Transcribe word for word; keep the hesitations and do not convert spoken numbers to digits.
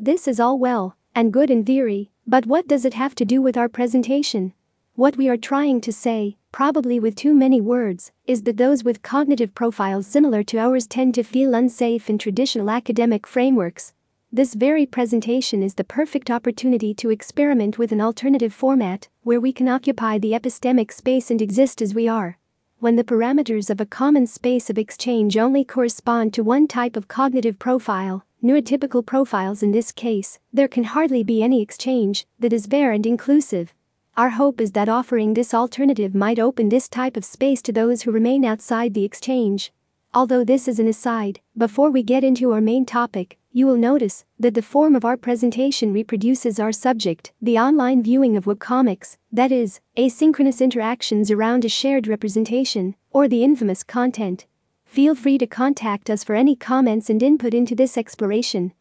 This is all well and good in theory, but what does it have to do with our presentation? What we are trying to say, probably with too many words, is that those with cognitive profiles similar to ours tend to feel unsafe in traditional academic frameworks. This very presentation is the perfect opportunity to experiment with an alternative format where we can occupy the epistemic space and exist as we are. When the parameters of a common space of exchange only correspond to one type of cognitive profile, neurotypical profiles in this case, there can hardly be any exchange that is fair and inclusive. Our hope is that offering this alternative might open this type of space to those who remain outside the exchange. Although this is an aside, before we get into our main topic, you will notice that the form of our presentation reproduces our subject, the online viewing of webcomics, that is, asynchronous interactions around a shared representation, or the infamous content. Feel free to contact us for any comments and input into this exploration.